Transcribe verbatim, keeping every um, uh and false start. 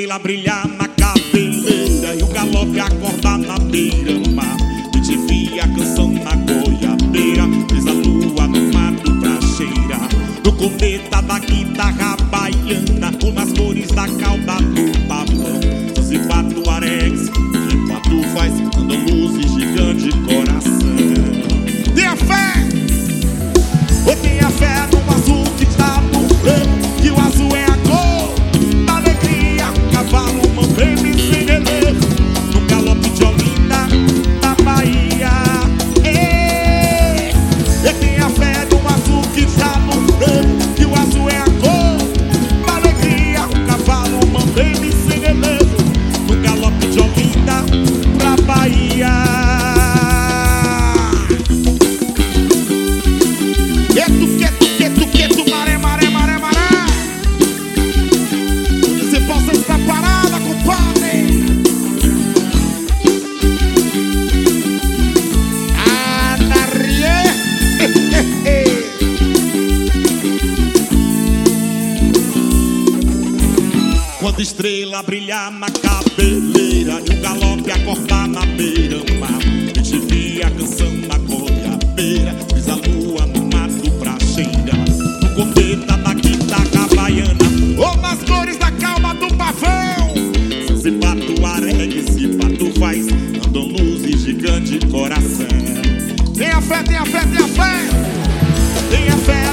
estrela brilhar na cabeleira e o galope acordar na beira-mar. E te vi a canção na goiabeira, fiz a lua no mato pra cheirar. No cometa da guitarra baiana, ou nas cores da cauda do pavão. Se pato arex, que pato faz, andam luzes gigante coração. Tenha fé! Ou tenha fé no azul que tá no branco, que o azul é a cor da alegria. Cavalo, mambreme e serelevo, no galope de Olinda, da Bahia. Ei, eu tenho a fé no azul que tá no branco, que o azul é a cor da alegria. Cavalo, mambreme e serelevo, no galope de Olinda, da Bahia. Quieto, quieto, quieto, quieto, maré, maré, maré, maré. Você possa estar parada, compadre. Anarie. Quando estrela brilhar na cabeleira e o galope acordar na beira-mar, eu te vi a canção na goiabeira, fiz a lua no mato pra cheirar. No cometa da guitarra baiana, ou nas cores da calma do pavão. Se pato aregue, se pato faz, andam luzes gigante coração. Tenha fé, tenha fé, tenha fé. Tenha fé